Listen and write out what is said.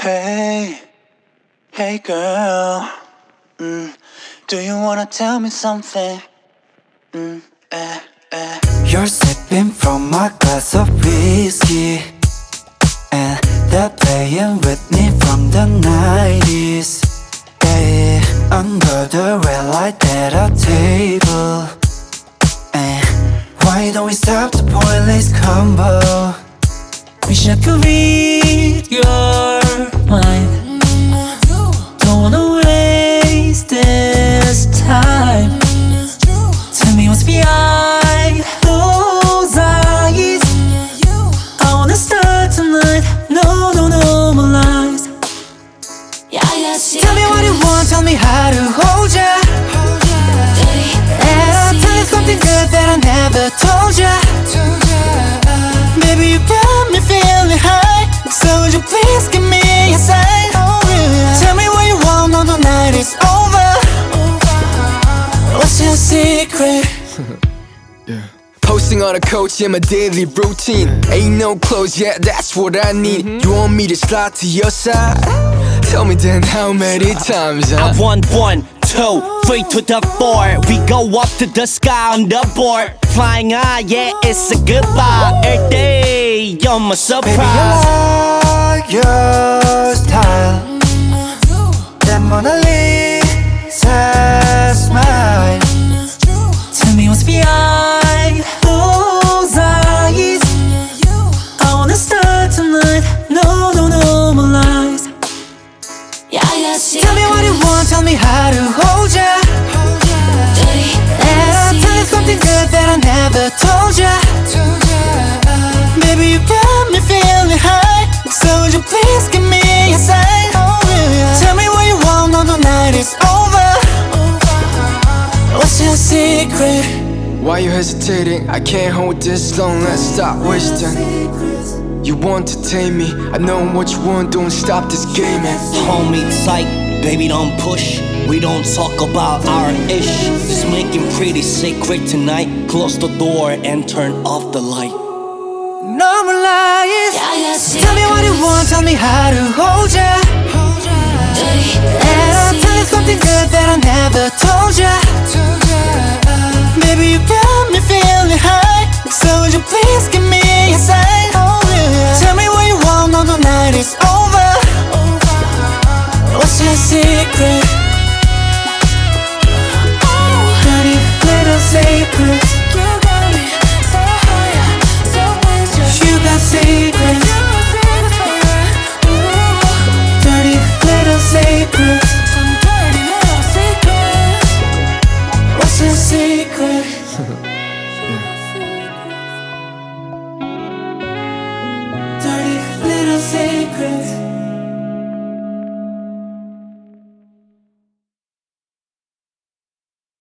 Hey, hey girl, do you wanna tell me something? You're sipping from my glass of whiskey, and they're playing with me from the 90s. Yeah, under the red light at our table. Why don't we stop the pointless combo? Wish I could read your mind. Don't wanna waste this time. Tell me what's behind those eyes. I wanna start tonight. No, no more lies. Tell me what you want, tell me how to hold ya. And I'll tell you something good that I never told ya. Baby, you got me feeling high, so would you please give me a sign? Tell me what you want, no, the night is over. What's your secret? Posting on a coach in my daily routine. Ain't no clothes yet, that's what I need. You want me to slide to your side? Tell me then how many times I want 1, 2, 3 to the 4. We go up to the sky on the board. Flying high, yeah, it's a goodbye. Every day, you're my surprise. Baby, I like your style. That Mona Lisa smile. Tell me what's behind those eyes. I wanna start tonight. No more lies. Tell me what you want, tell me how to hold ya. And I'll tell you something good that I never told ya. Baby, you got me feeling high, so would you please give me a sign? Tell me what you want, no, the night is over. What's your secret? Why you hesitating? I can't hold this long, let's stop wasting. You want to tame me, I know what you want, don't stop this gaming. Homie, psych, baby, don't push. We don't talk about our ish. Just making pretty sacred tonight. Close the door and turn off the light. No more lies. Tell me what you want, tell me how to hold ya. And I'll tell you something good that I never told ya. Baby, you got me feeling high, so would you please give me a sign? Tell me what you want, no, the night is over. What's your secret? Dirty little secrets. You got secrets. Dirty little secrets. What's your secret? Dirty little secrets.